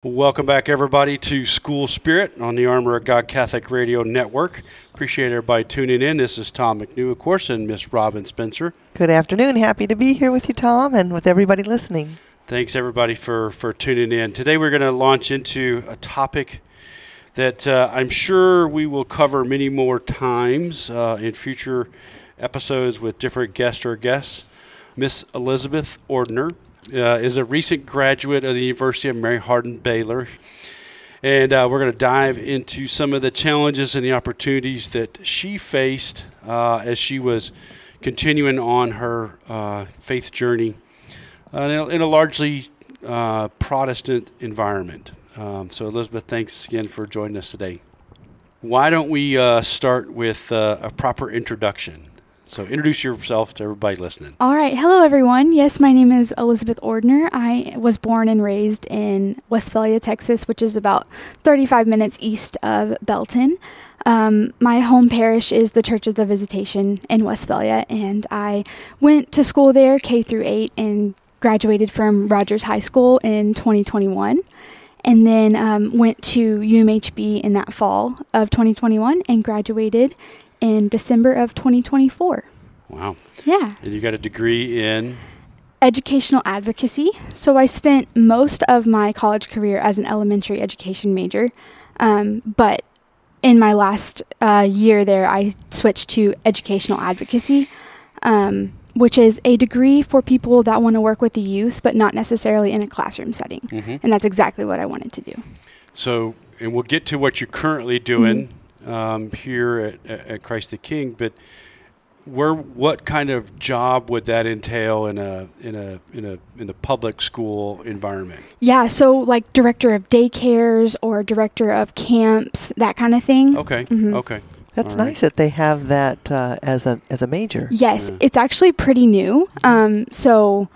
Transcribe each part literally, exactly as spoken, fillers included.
Welcome back, everybody, to School Spirit on the Armor of God Catholic Radio Network. Appreciate everybody tuning in. This is Tom McNew, of course, and Miss Robin Spencer. Good afternoon. Happy to be here with you, Tom, and with everybody listening. Thanks, everybody, for, for tuning in. Today we're going to launch into a topic that uh, I'm sure we will cover many more times uh, in future episodes with different guests or guests. Miss Elizabeth Ordner Uh, is a recent graduate of the University of Mary Hardin Baylor. And uh, we're going to dive into some of the challenges and the opportunities that she faced uh, as she was continuing on her uh, faith journey uh, in, a, in a largely uh, Protestant environment. Um, so, Elizabeth, thanks again for joining us today. Why don't we uh, start with uh, a proper introduction? So introduce yourself to everybody listening. All right. Hello, everyone. Yes, my name is Elizabeth Ordner. I was born and raised in Westphalia, Texas, which is about thirty-five minutes east of Belton. Um, my home parish is the Church of the Visitation in Westphalia, and I went to school there, K through eight, and graduated from Rogers High School in twenty twenty-one. And then um, went to U M H B in that fall of twenty twenty-one and graduated in December of twenty twenty-four. Wow. Yeah. And you got a degree in? Educational advocacy. So I spent most of my college career as an elementary education major. Um, but in my last uh, year there, I switched to educational advocacy, um, which is a degree for people that want to work with the youth, but not necessarily in a classroom setting. Mm-hmm. And that's exactly what I wanted to do. So, and we'll get to what you're currently doing. Mm-hmm. Um, here at, at Christ the King, but where what kind of job would that entail in a in a in a in the public school environment? Yeah, so like director of daycares or director of camps, that kind of thing. Okay, mm-hmm. okay. That's All nice right. that they have that uh, as a as a major. Yes, yeah. It's actually pretty new. Um, so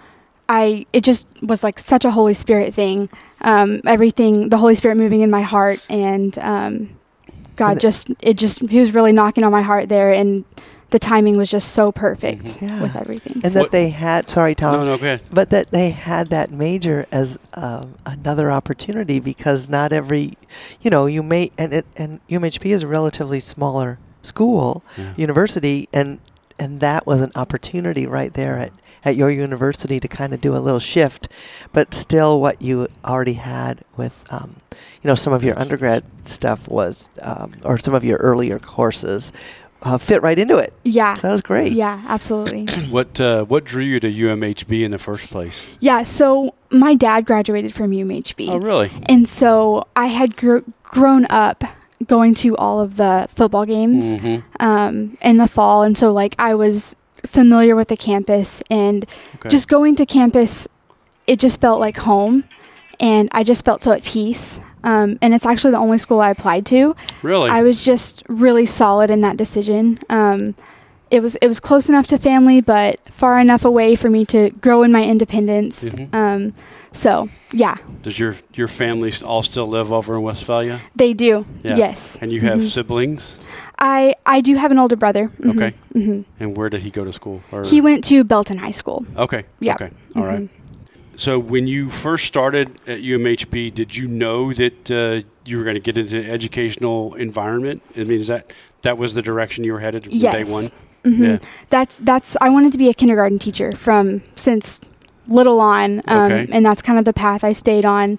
I it just was like such a Holy Spirit thing. Um, everything, the Holy Spirit moving in my heart, and um, God just, it just, he was really knocking on my heart there, and the timing was just so perfect mm-hmm. yeah. with everything. And so. that they had, sorry, Tom. No, no, go ahead. But that they had that major as um, another opportunity, because not every, you know, you may, and it, and U M H B is a relatively smaller school, yeah. university, and and that was an opportunity right there at, at your university to kind of do a little shift, but still what you already had with, um, you know, some of your undergrad stuff was, um, or some of your earlier courses uh, fit right into it. Yeah. So that was great. Yeah, absolutely. What uh, what drew you to U M H B in the first place? Yeah, so my dad graduated from U M H B. Oh, really? And so I had gr- grown up going to all of the football games mm-hmm. um, in the fall. And so, like, I was familiar with the campus, and okay. just going to campus, it just felt like home, and I just felt so at peace. Um, and it's actually the only school I applied to. Really? I was just really solid in that decision. Um, it was it was close enough to family, but far enough away for me to grow in my independence. Mm-hmm. Um, so, yeah. Does your your family all still live over in Westphalia? They do, Yeah. yes. And you have mm-hmm. siblings? I, I do have an older brother. Mm-hmm. Okay. Mm-hmm. And where did he go to school? Or? He went to Belton High School. Okay. Yeah. Okay. All mm-hmm. right. So when you first started at U M H B, did you know that uh, you were going to get into an educational environment? I mean, is that that was the direction you were headed from yes. day one? Mm-hmm. Yeah. That's that's. I wanted to be a kindergarten teacher from since little on, um, okay. and that's kind of the path I stayed on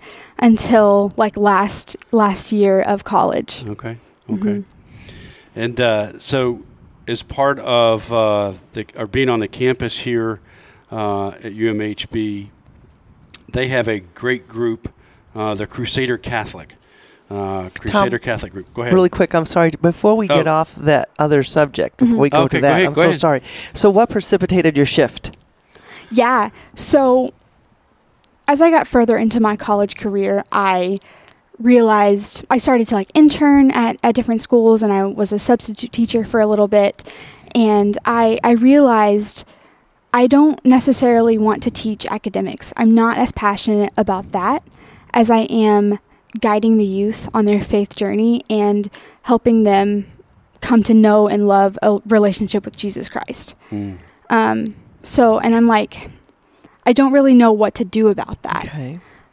until like last last year of college. Okay. Okay. Mm-hmm. And uh, so, as part of uh, the or being on the campus here uh, at U M H B, they have a great group, uh, the Crusader Catholic. Uh, Crusader Tom, Catholic group. Go ahead. Really quick, I'm sorry. Before we oh. get off that other subject, before Mm-hmm. we go okay, to that, go ahead, I'm go so ahead. sorry. So what precipitated your shift? Yeah. So as I got further into my college career, I realized I started to like intern at, at different schools, and I was a substitute teacher for a little bit. And I, I realized I don't necessarily want to teach academics. I'm not as passionate about that as I am guiding the youth on their faith journey and helping them come to know and love a relationship with Jesus Christ. Mm. Um, so, and I'm like, I don't really know what to do about that. Okay.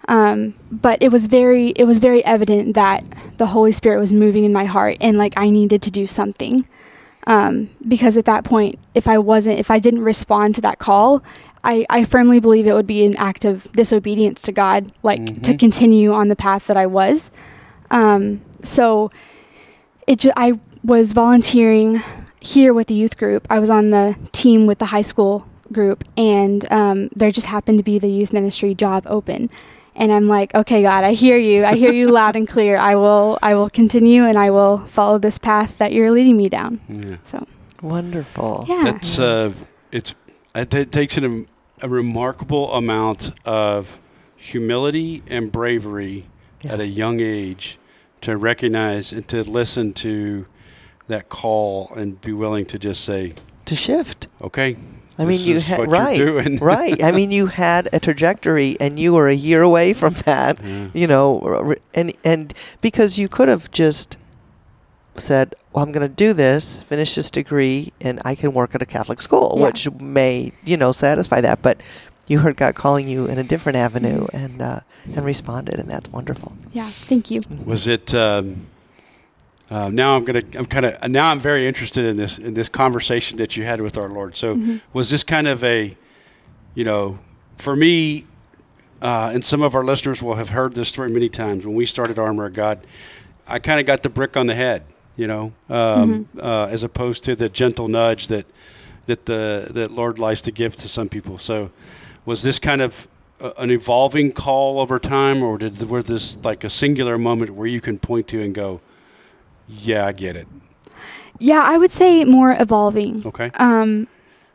Um, but it was very, it was very evident that the Holy Spirit was moving in my heart, and like I needed to do something. Um, because at that point, if I wasn't, if I didn't respond to that call, I, I firmly believe it would be an act of disobedience to God, like mm-hmm. to continue on the path that I was. Um, so it ju- I was volunteering here with the youth group. I was on the team with the high school group, and um, there just happened to be the youth ministry job open. And I'm like, okay, God, I hear you. I hear you loud and clear. I will, I will continue, and I will follow this path that you're leading me down. Yeah. So wonderful. Yeah, that's uh, it's it takes an, a remarkable amount of humility and bravery yeah. at a young age to recognize and to listen to that call and be willing to just say, to shift. Okay. I mean, you had right, right. I mean, you had a trajectory, and you were a year away from that. Yeah. You know, and and because you could have just said, "Well, I'm going to do this, finish this degree, and I can work at a Catholic school," yeah. which may, you know, satisfy that. But you heard God calling you in a different avenue, mm-hmm. and uh, and responded, and that's wonderful. Yeah, thank you. Was it? Um, Uh, now I'm gonna. I'm kind of. Now I'm very interested in this in this conversation that you had with our Lord. So, mm-hmm. was this kind of a, you know, for me, uh, and some of our listeners will have heard this story many times. When we started Armor of God, I kind of got the brick on the head, you know, um, mm-hmm. uh, as opposed to the gentle nudge that that the that Lord likes to give to some people. So, was this kind of a, an evolving call over time, or did were this like a singular moment where you can point to and go, yeah, I get it? Yeah, I would say more evolving. Okay. Um,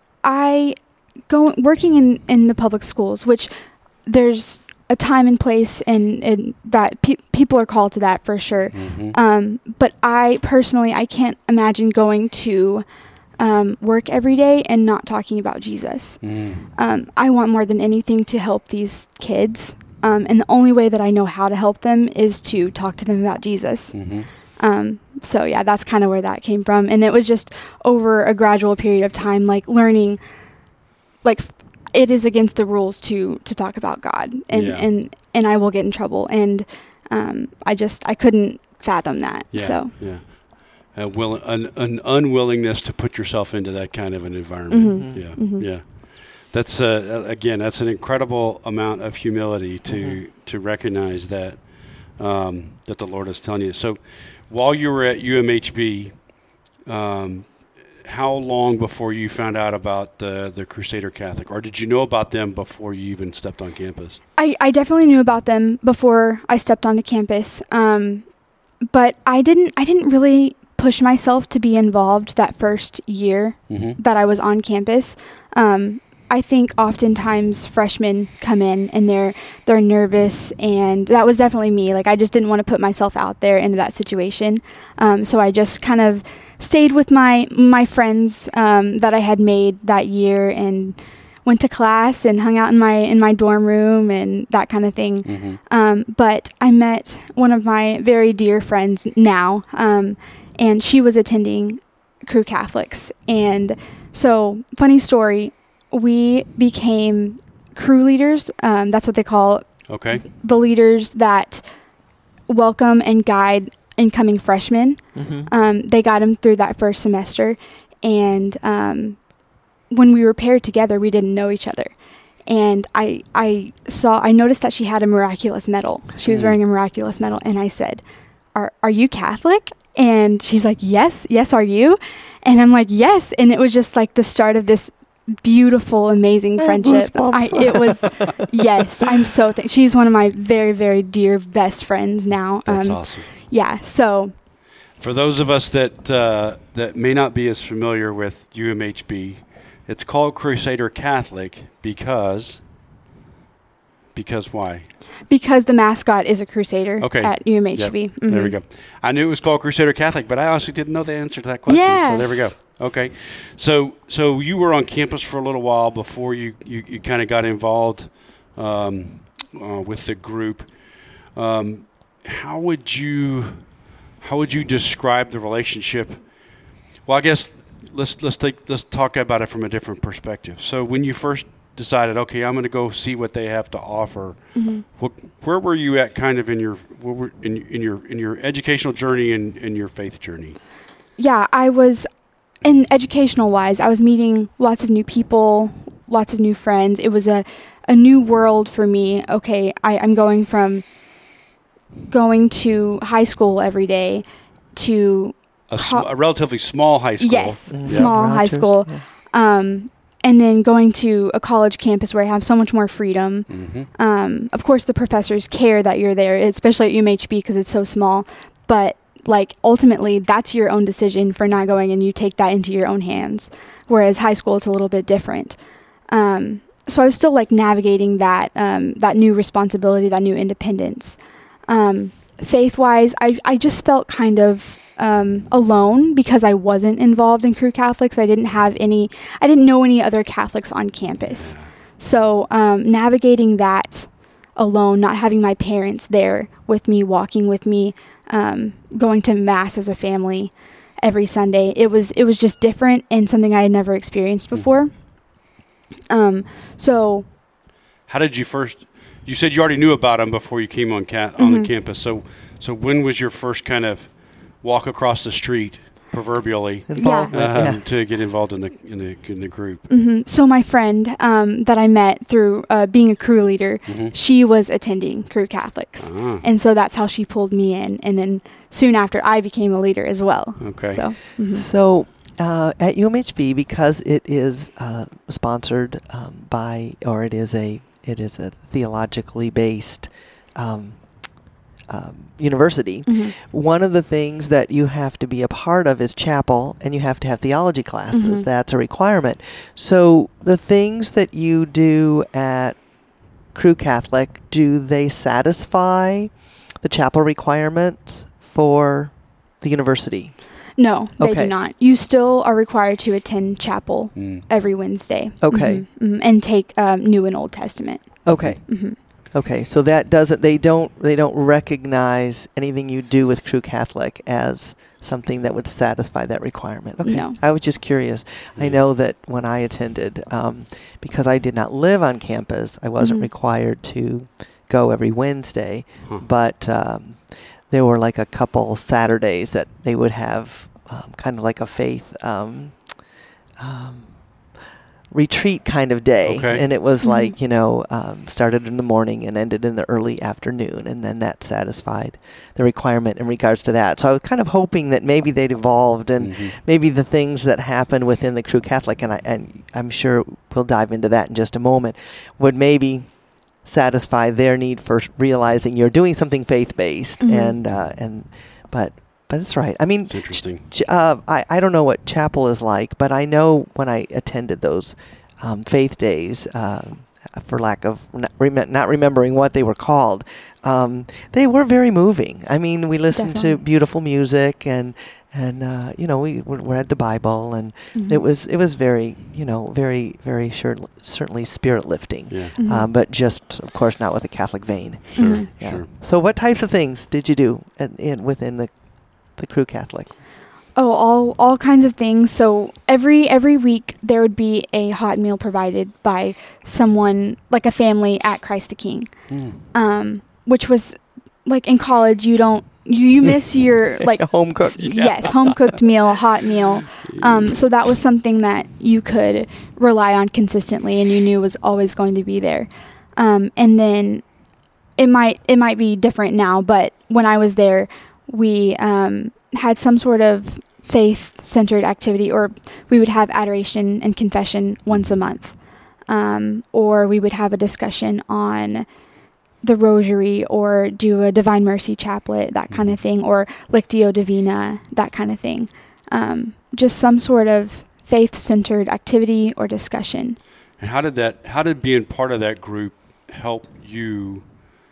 I go working in, in the public schools, which there's a time and place, and, and that pe- people are called to that for sure. Mm-hmm. Um, but I personally, I can't imagine going to um, work every day and not talking about Jesus. Mm. Um, I want more than anything to help these kids, um, and the only way that I know how to help them is to talk to them about Jesus. Mm-hmm. Um, so yeah, that's kind of where that came from. And it was just over a gradual period of time, like learning, like f- it is against the rules to, to talk about God, and, yeah. and, and I will get in trouble. And, um, I just, I couldn't fathom that. Yeah, so, yeah. A will, an, an unwillingness to put yourself into that kind of an environment. Mm-hmm. Yeah. Mm-hmm. Yeah. That's, uh, again, that's an incredible amount of humility to, mm-hmm. to recognize that, um, that the Lord is telling you. So, while you were at U M H B, um, how long before you found out about the, the Crusader Catholic? Or did you know about them before you even stepped on campus? I, I definitely knew about them before I stepped onto campus. Um, but I didn't I didn't really push myself to be involved that first year mm-hmm. that I was on campus. Um, I think oftentimes freshmen come in and they're they're nervous, and that was definitely me. Like, I just didn't want to put myself out there into that situation. Um, so I just kind of stayed with my my friends um, that I had made that year, and went to class and hung out in my in my dorm room and that kind of thing. Mm-hmm. Um, but I met one of my very dear friends now, um, and she was attending Cru Catholics. And so, funny story. We became crew leaders. Um, that's what they call okay. the leaders that welcome and guide incoming freshmen. Mm-hmm. Um, they got them through that first semester. And um, when we were paired together, we didn't know each other. And I I saw, I noticed that she had a miraculous medal. She was mm-hmm. wearing a miraculous medal. And I said, are, are you Catholic? And she's like, yes, yes, are you? And I'm like, yes. And it was just like the start of this beautiful, amazing friendship. I, it was, yes, I'm so thankful. She's one of my very, very dear best friends now. That's um, awesome. Yeah. So, for those of us that uh, that may not be as familiar with U M H B, it's called Crusader Catholic because. Because why? Because the mascot is a Crusader okay. at U M H B. Yep. Mm-hmm. There we go. I knew it was called Crusader Catholic, but I honestly didn't know the answer to that question. Yeah. So there we go. Okay. So so you were on campus for a little while before you, you, you kind of got involved um, uh, with the group. Um, how would you how would you describe the relationship? Well, I guess let's let's take let's talk about it from a different perspective. So when you first decided, okay, I'm going to go see what they have to offer. Mm-hmm. What, where were you at, kind of in your where were, in, in your in your educational journey and in your faith journey? Yeah, I was, in educational wise, I was meeting lots of new people, lots of new friends. It was a, a new world for me. Okay, I, I'm going from going to high school every day to A, sm- a relatively small high school. yes, Mm. small Yeah. high Rogers, school, yeah. um, and then going to a college campus where I have so much more freedom. Mm-hmm. Um, of course, the professors care that you're there, especially at U M H B because it's so small. But like ultimately, that's your own decision for not going, and you take that into your own hands. Whereas high school, it's a little bit different. Um, so I was still like navigating that um, that new responsibility, that new independence. Um, faith-wise, I I just felt kind of um, alone because I wasn't involved in Cru Catholics. I didn't have any. I didn't know any other Catholics on campus. So um, navigating that alone, not having my parents there with me, walking with me, um, going to mass as a family every Sunday, it was it was just different and something I had never experienced before. Um, so, How did you first? You said you already knew about them before you came on ca- on Mhm. the campus. So so when was your first kind of walk across the street, proverbially, Involvement, um, yeah. to get involved in the in the in the group? hmm so my friend um, that I met through uh, being a crew leader, Mm-hmm. she was attending Cru Catholics, Ah, and so that's how she pulled me in. And then soon after, I became a leader as well. okay. So. mhm. So uh, at U M H B, because it is uh, sponsored um, by, or it is a it is a theologically based um, um, university, Mhm. one of the things that you have to be a part of is chapel, and you have to have theology classes. Mhm. That's a requirement. So the things that you do at Cru Catholic, do they satisfy the chapel requirements for the university? No, they Okay. do not. You still are required to attend chapel Mm. every Wednesday. Okay. Mhm, mhm, and take um, New and Old Testament. Okay. hmm Okay, so that doesn't they don't they don't recognize anything you do with Cru Catholic as something that would satisfy that requirement. Okay, No. I was just curious. I Yeah. know that when I attended, um, because I did not live on campus, I wasn't Mhm. required to go every Wednesday, Huh. but um, there were like a couple Saturdays that they would have um, kind of like a faith. Um, um, retreat kind of day, Okay. and it was Mhm. like, you know, um, started in the morning and ended in the early afternoon, and then that satisfied the requirement in regards to that. So I was kind of hoping that maybe they'd evolved, and Mhm. maybe the things that happen within the Cru Catholic, and I and I'm sure we'll dive into that in just a moment, would maybe satisfy their need for realizing you're doing something faith based, Mhm. and uh, and but. But it's right. I mean, It's interesting. Ch- uh, I, I don't know what chapel is like, but I know when I attended those um, faith days, um, for lack of not, rem- not remembering what they were called, um, they were very moving. I mean, we listened to Definitely. beautiful music, and and uh, you know, we we read the Bible, and Mhm. it was it was very, you know, very very sure, certainly spirit lifting. Yeah. Mhm. Um, but just, of course, not with a Catholic vein. Sure. Mhm. Yeah. Sure. So, what types of things did you do in, in within the the Cru Catholic? Oh, all all kinds of things. So every every week there would be a hot meal provided by someone like a family at Christ the King, Mm. um, which was like in college you don't you, you miss your like home cooked. yes home cooked meal, hot meal. Um, so that was something that you could rely on consistently, and you knew was always going to be there. Um, and then it might it might be different now, but when I was there, we um, had some sort of faith-centered activity, or we would have adoration and confession once a month, um, or we would have a discussion on the rosary, or do a Divine Mercy chaplet, that kind of thing, or Lectio Divina, that kind of thing. Um, just some sort of faith-centered activity or discussion. And how did that? How did being part of that group help you?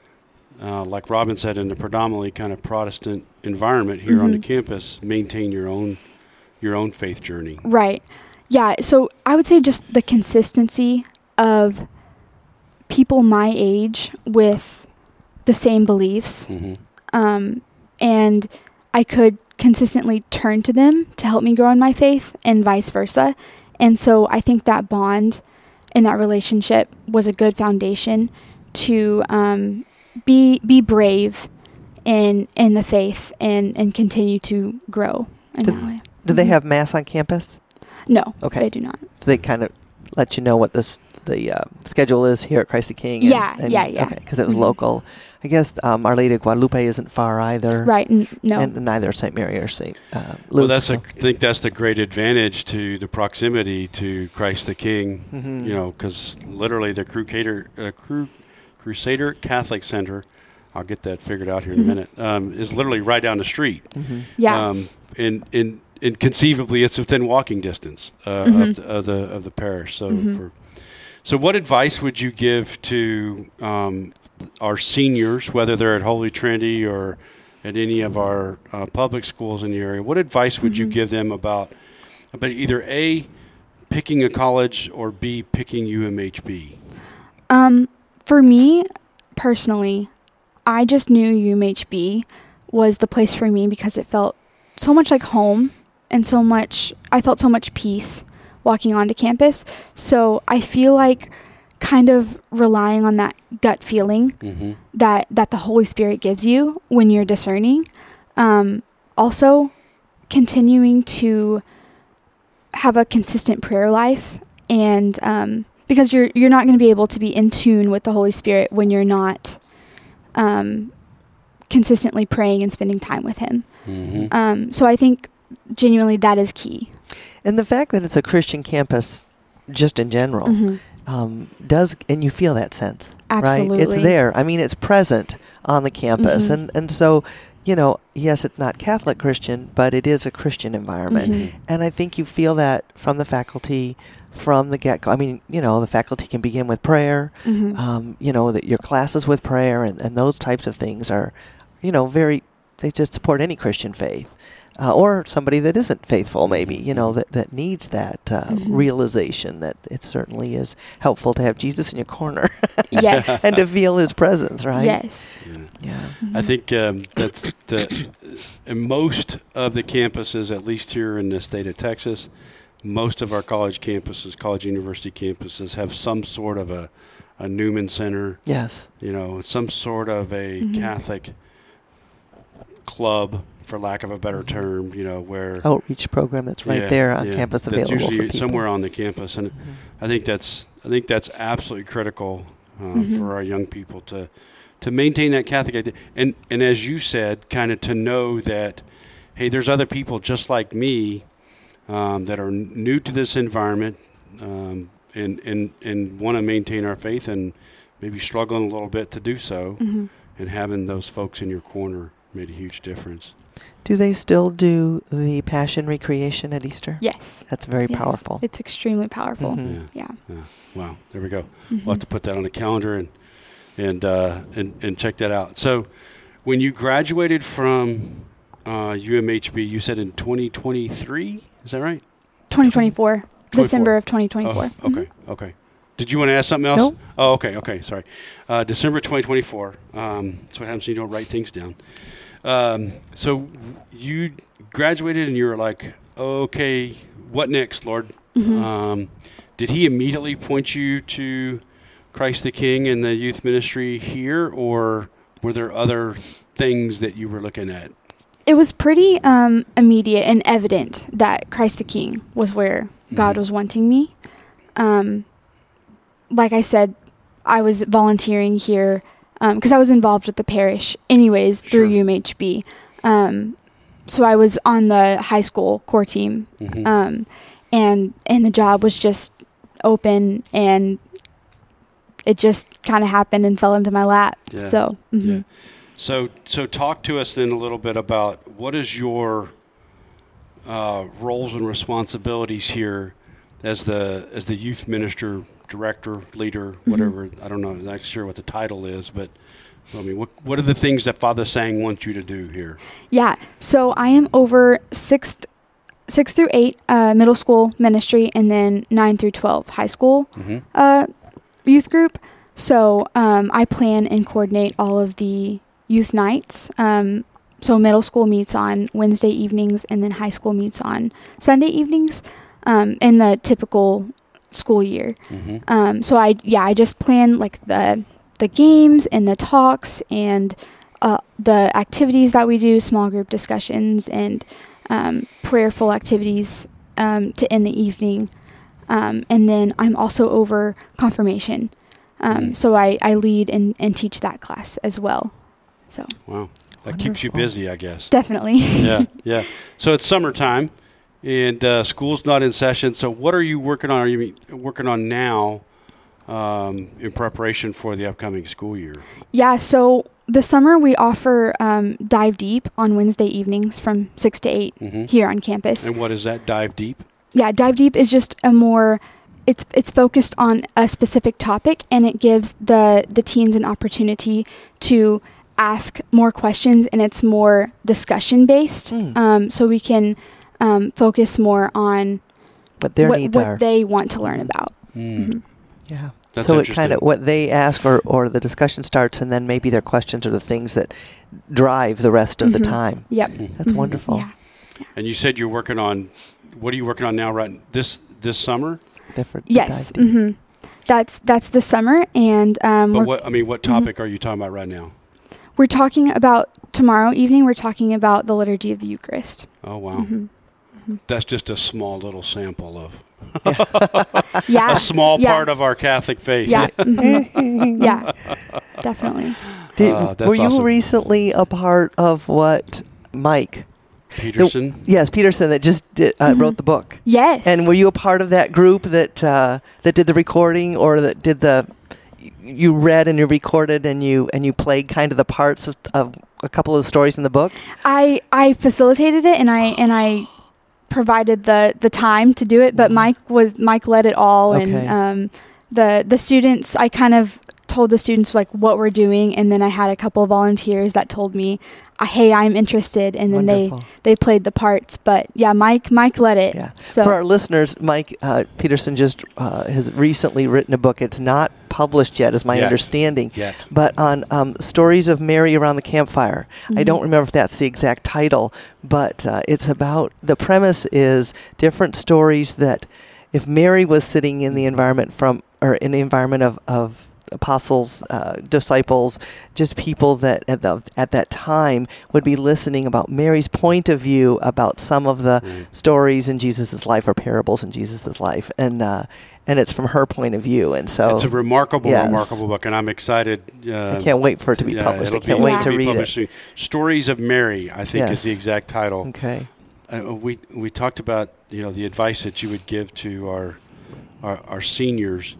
Uh, like Robin said, in the predominantly kind of Protestant environment here on the Mhm. campus, maintain your own your own faith journey. Right. Yeah. So I would say just the consistency of people my age with the same beliefs. Mm-hmm. Um, and I could consistently turn to them to help me grow in my faith, and vice versa. And so I think that bond in that relationship was a good foundation to um, be be brave in in the faith and, and continue to grow in Do- that way. Do they Mhm. have Mass on campus? No, Okay. they do not. So they kind of let you know what this the uh, schedule is here at Christ the King. and- Yeah, and- yeah, yeah. Okay, because it was Mhm. local. I guess um, Our Lady of Guadalupe isn't far either. Right? N- no. And neither Saint Mary or Saint uh, Luke. Well, that's a, so- I think that's the great advantage to the proximity to Christ the King. Mhm. You know, because literally the Crusader, uh, Cru- Crusader Catholic Center, I'll get that figured out here in Mhm. a minute, um, is literally right down the street. Mhm. yeah. Um, and, and, and conceivably, it's within walking distance uh, Mhm. of, the, of the of the parish. So, Mhm. for, so what advice would you give to um, our seniors, whether they're at Holy Trinity or at any of our uh, public schools in the area? What advice would you Mhm. give them about about either A, picking a college, or B, picking U M H B? Um, for me personally, I just knew U M H B was the place for me because it felt so much like home and so much, I felt so much peace walking onto campus. So I feel like kind of relying on that gut feeling Mm-hmm. that, that the Holy Spirit gives you when you're discerning. Um, also continuing to have a consistent prayer life and, um, because you're you're not going to be able to be in tune with the Holy Spirit when you're not um, consistently praying and spending time with Him. Mm-hmm. Um, so I think genuinely that is key. And the fact that it's a Christian campus, just in general, Mhm. um, does, and you feel that sense, Absolutely. right? It's there. I mean, it's present on the campus, Mhm. and and so, you know, yes, it's not Catholic Christian, but it is a Christian environment, Mhm. and I think you feel that from the faculty, from the get-go. I mean, you know, the faculty can begin with prayer. Mhm. Um, you know, that your classes with prayer and, and those types of things are, you know, very, they just support any Christian faith. Uh, or somebody that isn't faithful, maybe, you know, that, that needs that uh, Mhm. realization that it certainly is helpful to have Jesus in your corner Yes. and to feel His presence, right? Yes. Yeah. Yeah. I think um, that's the in most of the campuses, at least here in the state of Texas, most of our college campuses, college university campuses, have some sort of a, a Newman Center, Yes. you know, some sort of a Mhm. Catholic club, for lack of a better term, you know, where Outreach program that's right Yeah, there on yeah, campus that's available for usually people. somewhere on the campus, and Mhm. I think that's I think that's absolutely critical uh, Mhm. for our young people to to maintain that Catholic idea, and and as you said, kind of to know that, hey, there's other people just like me um, that are n- new to this environment, um, and and and want to maintain our faith, and maybe struggling a little bit to do so, Mhm. and having those folks in your corner made a huge difference. Do they still do the Passion Recreation at Easter? Yes. That's very Yes. powerful. It's extremely powerful. Mhm. Yeah. Yeah. Yeah. Wow. There we go. Mhm. We'll have to put that on the calendar and and uh, and and check that out. So, when you graduated from uh, U M H B, you said in twenty twenty-three. Is that right? twenty twenty-four. twenty-four. December of twenty twenty-four. Oh, okay. Okay. Did you want to ask something else? Nope. Oh, okay. Okay. Sorry. Uh, December twenty twenty-four. Um, that's what happens when you don't write things down. Um, so you graduated and you were like, okay, what next, Lord? Mhm. Um, did He immediately point you to Christ the King and the youth ministry here, or were there other things that you were looking at? It was pretty um, immediate and evident that Christ the King was where God Mhm. was wanting me. Um, like I said, I was volunteering here because I was involved with the parish anyways through Sure. U M H B. Um, so I was on the high school core team, Mhm. um, and and the job was just open, and it just kind of happened and fell into my lap. Yeah. So mhm. Yeah. So, so talk to us then a little bit about what is your uh, roles and responsibilities here as the as the youth minister, director, leader, Mhm. whatever. I don't know, I'm not sure what the title is, but I mean, what what are the things that Father Sang wants you to do here? Yeah. So I am over sixth, six through eight uh, middle school ministry, and then nine through twelve high school Mm-hmm. uh, youth group. So um, I plan and coordinate all of the youth nights. Um, so middle school meets on Wednesday evenings, and then high school meets on Sunday evenings, um, in the typical school year. Mm-hmm. Um, so I yeah I just plan like the the games and the talks and uh, the activities that we do, small group discussions and um, prayerful activities um, to end the evening. Um, and then I'm also over confirmation. Um, Mm. So I, I lead and, and teach that class as well. So Wow. That keeps you Wonderful. busy, I guess. definitely. Yeah, yeah. So it's summertime, and uh, school's not in session. So what are you working on? Are you working on now um, in preparation for the upcoming school year? Yeah, so the summer we offer um, Dive Deep on Wednesday evenings from six to eight Mm-hmm. here on campus. And what is that? Dive deep? Yeah, Dive Deep is just a more it's it's focused on a specific topic, and it gives the the teens an opportunity to ask more questions, and it's more discussion based. Mm. Um, so we can um, focus more on What their what, needs what are. they want to learn about. Mm. Mhm. Yeah. That's so it interesting. kind of what they ask, or, or the discussion starts, and then maybe their questions are the things that drive the rest of the Mhm. time. Yep. That's Mhm. wonderful. Yeah. And you said you're working on, what are you working on now, right? This this summer? Different. Yes. dive deep. hmm That's that's the summer, and um, But we're, what, I mean, what Mhm. topic are you talking about right now? we're talking about tomorrow evening. We're talking about the liturgy of the Eucharist. Oh, wow. Mhm. That's just a small little sample of Yeah. a small yeah. part of our Catholic faith. Yeah. mhm. Yeah. Definitely. Did, Uh, that's were you awesome. recently a part of what Mike? Peterson? Yes, Peterson that just did, uh, Mhm. wrote the book. Yes. And were you a part of that group that uh, that did the recording, or that did the you read and you recorded and you and you played kind of the parts of, of a couple of the stories in the book? I I facilitated it, and I and I provided the the time to do it, but Mike was Mike led it all. Okay. And um the the students, I kind of told the students like what we're doing, and then I had a couple of volunteers that told me, uh, hey, I'm interested, and then Wonderful. they they played the parts. But yeah, Mike Mike led it. Yeah. So For our listeners, Mike uh, Peterson just uh, has recently written a book. It's not published yet, is my Yet. understanding. Yet. But on um, stories of Mary around the campfire. I Mhm. don't remember if that's the exact title, but uh, it's about, the premise is different stories that if Mary was sitting in the environment from, or in the environment of, of apostles, uh, disciples, just people that at, the, at that time would be listening about Mary's point of view about some of the Mm. stories in Jesus' life, or parables in Jesus' life. And, uh, and it's from her point of view. And so It's a remarkable, Yes. remarkable book, and I'm excited. Uh, I can't wait for it to be yeah, published. I it'll can't be- wait it'll to be read published it. soon. Stories of Mary, I think, Yes. is the exact title. Okay. Uh, we we talked about, you know, the advice that you would give to our our, our seniors.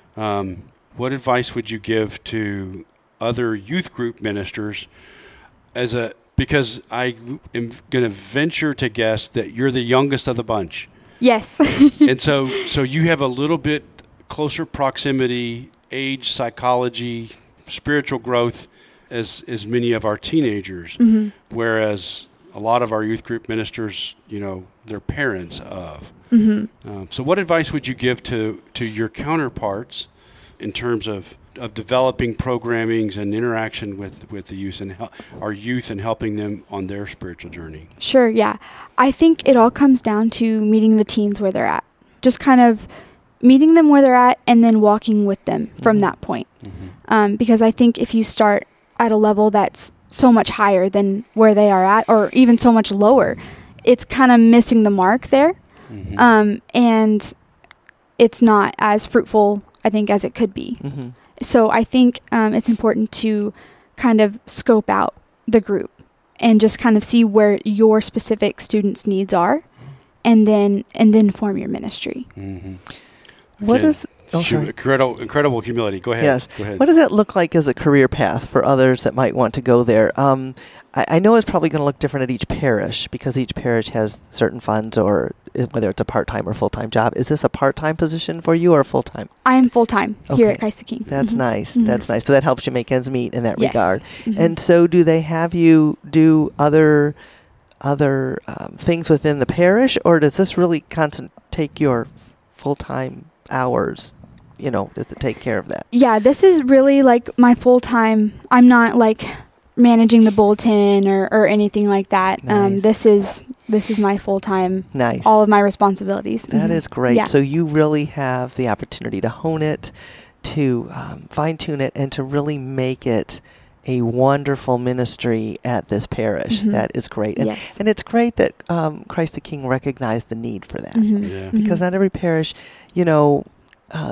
Um, what advice would you give to other youth group ministers, as a because I am going to venture to guess that you're the youngest of the bunch, Yes. and so so you have a little bit closer proximity, age, psychology, spiritual growth, as as many of our teenagers, Mhm. whereas a lot of our youth group ministers, you know, they're parents of. Mhm. Um, so what advice would you give to, to your counterparts in terms of, of developing programmings and interaction with, with the youth and hel- our youth and helping them on their spiritual journey? Sure, yeah. I think it all comes down to meeting the teens where they're at. Just kind of meeting them where they're at and then walking with them from Mhm. that point. Mm-hmm. Um, because I think if you start at a level that's so much higher than where they are at, or even so much lower, it's kind of missing the mark there. Mm-hmm. Um, and it's not as fruitful, I think, as it could be. Mm-hmm. So I think um, it's important to kind of scope out the group and just kind of see where your specific students' needs are, and then and then form your ministry. Mm-hmm. What Okay. is? Oh, Hu- sorry. incredible, incredible humility. Go ahead. Yes. Go ahead. What does that look like as a career path for others that might want to go there? Um, I, I know it's probably going to look different at each parish, because each parish has certain funds, or i- whether it's a part-time or full-time job. Is this a part-time position for you, or full-time? I am full time here Okay. at Christ the King. That's Mhm. nice. Mhm. That's nice. So that helps you make ends meet in that Yes. regard. Mhm. And so, do they have you do other other um, things within the parish, or does this really constant take your full-time hours? You know, does it take care of that? Yeah, this is really like my full time. I'm not like managing the bulletin or, or anything like that. Nice. Um, this is this is my full time. Nice. All of my responsibilities. That Mhm. is great. Yeah. So you really have the opportunity to hone it, to um, fine tune it, and to really make it a wonderful ministry at this parish. Mhm. That is great. And, Yes. and it's great that um, Christ the King recognized the need for that. Mhm. Yeah. Because Mhm. not every parish, you know, uh,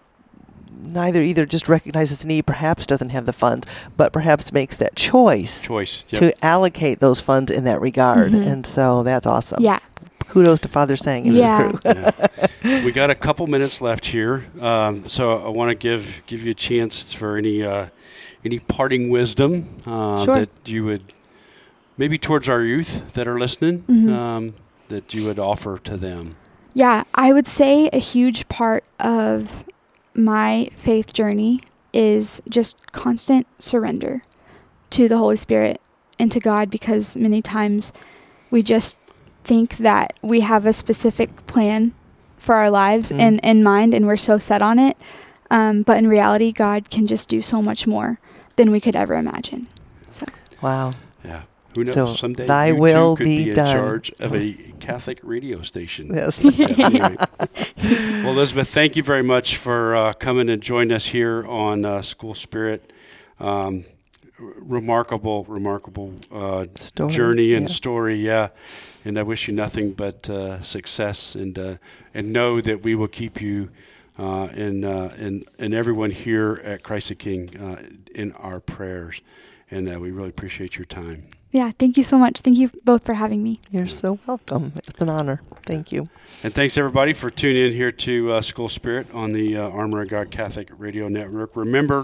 neither either just recognizes the need, perhaps doesn't have the funds, but perhaps makes that choice Choice. Yep. to allocate those funds in that regard. Mhm. And so that's awesome. Yeah. Kudos to Father Sang and Yeah. his crew. Yeah. We got a couple minutes left here, um, so I want to give give you a chance for any uh, any parting wisdom uh, Sure. that you would maybe towards our youth that are listening Mhm. um, that you would offer to them. Yeah, I would say a huge part of my faith journey is just constant surrender to the Holy Spirit and to God, because many times we just think that we have a specific plan for our lives Mm. in, in mind, and we're so set on it. Um, but in reality, God can just do so much more than we could ever imagine. So Wow. Yeah. Who knows? So, Someday thy you too will could be be, in done. charge of a Catholic radio station. Yes. Yeah, anyway. Well, Elizabeth, thank you very much for uh, coming and joining us here on uh, School Spirit. Um, r- remarkable, remarkable uh, Story, journey and yeah. story, yeah. And I wish you nothing but uh, success, and uh, and know that we will keep you uh, and, uh, and and everyone here at Christ the King uh, in our prayers. And uh, we really appreciate your time. yeah, thank you so much. Thank you both for having me. You're so welcome. It's an honor. Thank you. And thanks, everybody, for tuning in here to uh, School Spirit on the uh, Armor of God Catholic Radio Network. Remember,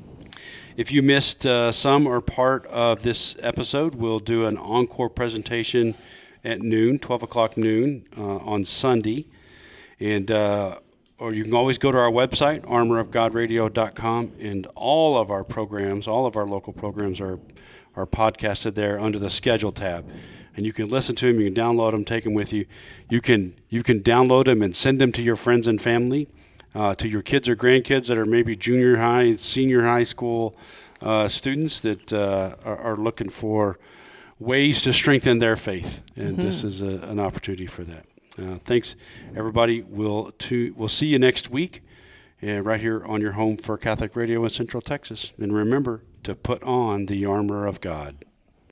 if you missed uh, some or part of this episode, we'll do an encore presentation at noon, twelve o'clock noon, uh, on Sunday. And uh, or you can always go to our website, armor of god radio dot com, and all of our programs, all of our local programs are are podcasted there under the schedule tab. And you can listen to them, you can download them, take them with you. You can you can download them and send them to your friends and family, uh, to your kids or grandkids that are maybe junior high, senior high school uh, students that uh, are, are looking for ways to strengthen their faith. And Mhm. this is a, an opportunity for that. Uh, thanks, everybody. We'll to we'll see you next week, uh, right here on your home for Catholic Radio in Central Texas. And remember to put on the armor of God.